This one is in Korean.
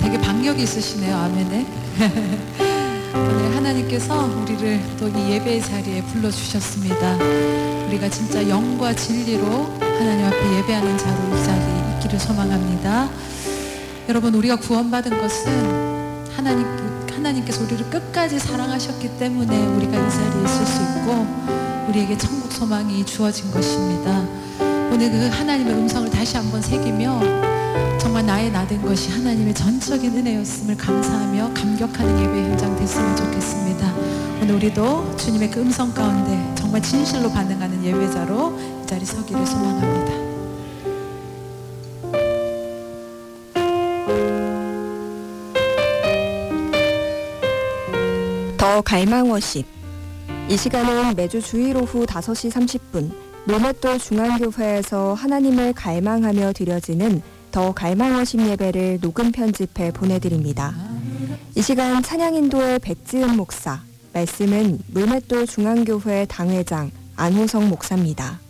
되게 박력이 있으시네요. 아멘에. 오늘 하나님께서 우리를 또 이 예배의 자리에 불러주셨습니다. 우리가 진짜 영과 진리로 하나님 앞에 예배하는 자로 이 자리에 있기를 소망합니다. 여러분, 우리가 구원받은 것은 하나님께서 우리를 끝까지 사랑하셨기 때문에 우리가 이 자리에 있을 수 있고 우리에게 천국 소망이 주어진 것입니다. 오늘 그 하나님의 음성을 다시 한번 새기며 정말 나의 나된 것이 하나님의 전적인 은혜였음을 감사하며 감격하는 예배 현장 됐으면 좋겠습니다. 오늘 우리도 주님의 그 음성 가운데 정말 진실로 반응하는 예배자로 이 자리 서기를 소망합니다. 더 갈망 워십. 이 시간은 매주 주일 오후 5시 30분 노맷돌 중앙교회에서 하나님을 갈망하며 드려지는 더 갈망 워십 예배를 녹음 편집해 보내드립니다. 이 시간 찬양인도의 백지은 목사, 말씀은 노맷돌 중앙교회 당회장 안호성 목사입니다.